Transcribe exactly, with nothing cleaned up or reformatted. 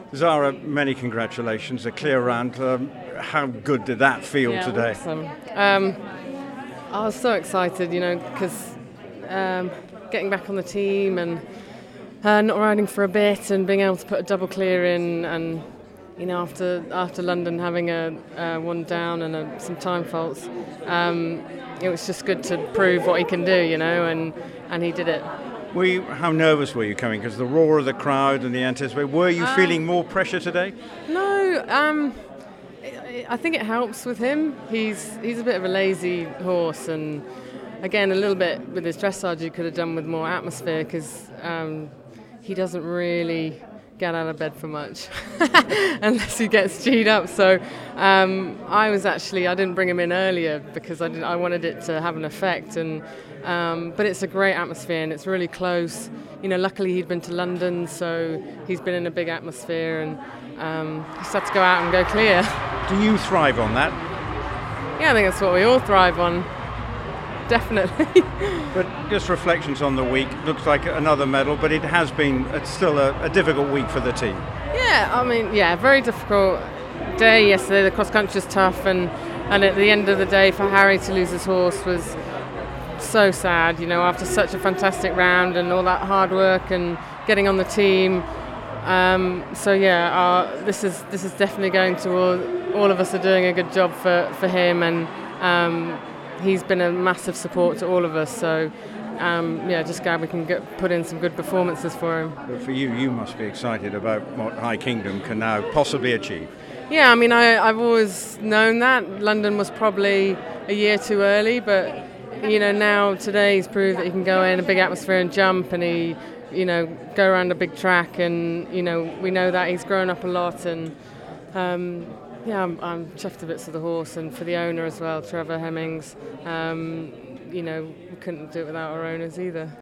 Zara, many congratulations. A clear round. Um, how good did that feel yeah, today? Awesome. Um, I was so excited, you know, because um, getting back on the team and uh, not riding for a bit and being able to put a double clear in, and you know, after after London having a uh, one down and a, some time faults, um, it was just good to prove what he can do, you know, and and he did it. Were you, how nervous were you coming? Because the roar of the crowd and the anticipation. Were you Um, feeling more pressure today? No, um, I I think it helps with him. He's he's a bit of a lazy horse, and again, a little bit with his dressage he could have done with more atmosphere, because um, he doesn't really get out of bed for much unless he gets G'd up. So um, I was actually I didn't bring him in earlier because I didn't, I wanted it to have an effect, and um, but it's a great atmosphere and it's really close. You know, luckily he'd been to London, so he's been in a big atmosphere, and um, just had to go out and go clear. Do you thrive on that? Yeah, I think that's what we all thrive on. Definitely. But just reflections on the week. Looks like another medal, but it has been it's still a, a difficult week for the team. Yeah, I mean, yeah, very difficult day yesterday. The cross country was tough, and, and at the end of the day, for Harry to lose his horse was so sad. You know, after such a fantastic round and all that hard work and getting on the team. Um, so yeah, uh, this is this is definitely going to all, all of us are doing a good job for for him, and um, he's been a massive support to all of us. So um, yeah, just glad we can get, put in some good performances for him. But for you, you must be excited about what High Kingdom can now possibly achieve. Yeah, I mean, I, I've always known that London was probably a year too early, but you know, now today he's proved that he can go in a big atmosphere and jump, and he, you know, go around a big track, and you know, we know that he's grown up a lot, and um, yeah, I'm, I'm chuffed to bits for the horse and for the owner as well, Trevor Hemmings. Um, you know, we couldn't do it without our owners either.